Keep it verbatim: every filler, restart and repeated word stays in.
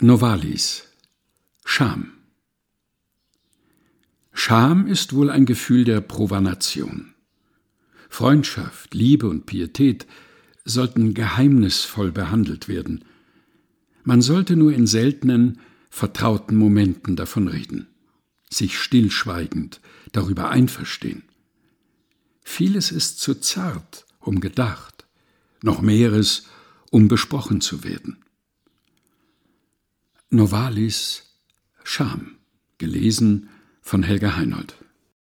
Novalis. Scham. Scham ist wohl ein Gefühl der Profanation. Freundschaft, Liebe und Pietät sollten geheimnisvoll behandelt werden. Man sollte nur in seltenen, vertrauten Momenten davon reden, sich stillschweigend darüber einverstehen. Vieles ist zu zart, um gedacht, noch mehres, um besprochen zu werden. Novalis. Scham. Gelesen von Helga Heinold.